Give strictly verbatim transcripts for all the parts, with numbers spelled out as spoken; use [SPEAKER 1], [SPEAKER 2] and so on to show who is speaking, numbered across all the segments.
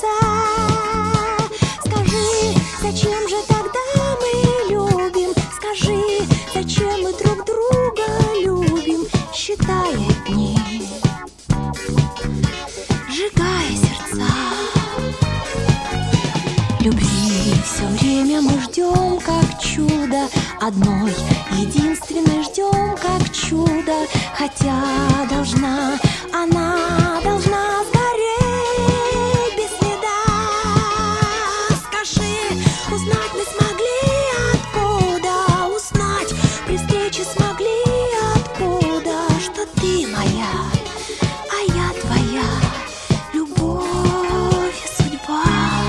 [SPEAKER 1] сердца. Скажи, зачем же тогда мы любим? Скажи, зачем мы друг друга любим? Считая дни, сжигая сердца. Любви все время мы ждем, как чудо, одной единственной ждем, как чудо. Хотя должна, она должна сгореть без следа. Скажи, узнать мы смогли откуда? Узнать при встрече смогли откуда? Что ты моя, а я твоя, любовь и судьба.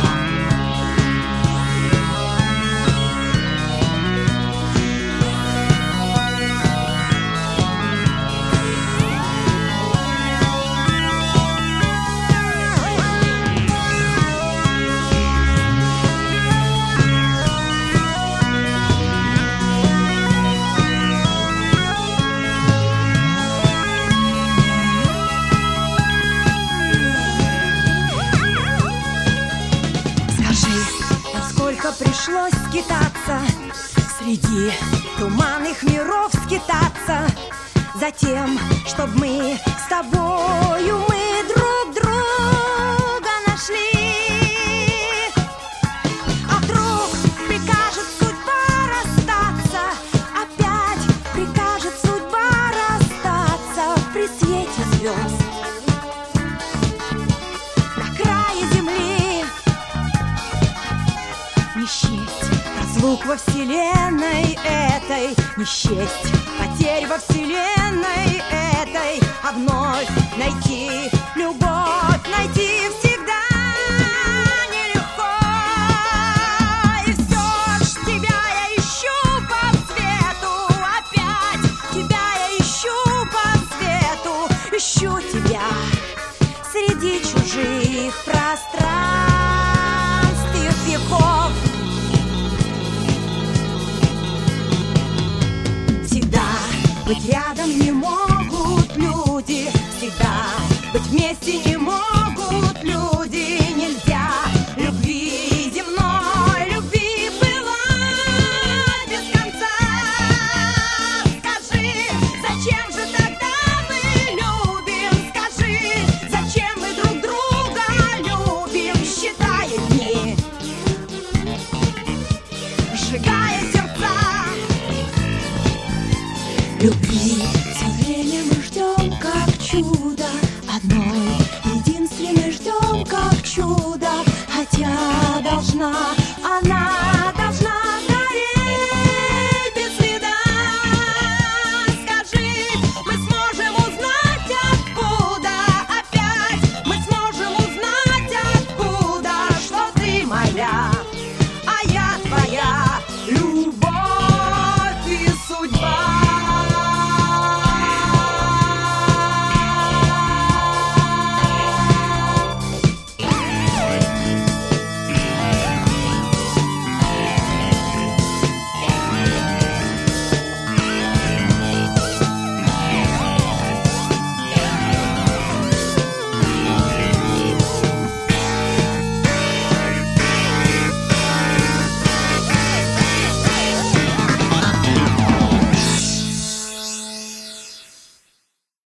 [SPEAKER 1] Насколько пришлось скитаться, среди туманных миров скитаться, затем, чтоб мы с тобою мы друг друга нашли. А вдруг прикажет судьба расстаться, опять прикажет судьба расстаться при свете звезд на крае земли. Не счесть разлук во вселенной этой, не счесть потерь во вселенной этой, а вновь найти любовь, найти всегда нелегко. И все ж тебя я ищу по свету, опять тебя я ищу по свету, ищу тебя среди чужих пространств и веков. Быть рядом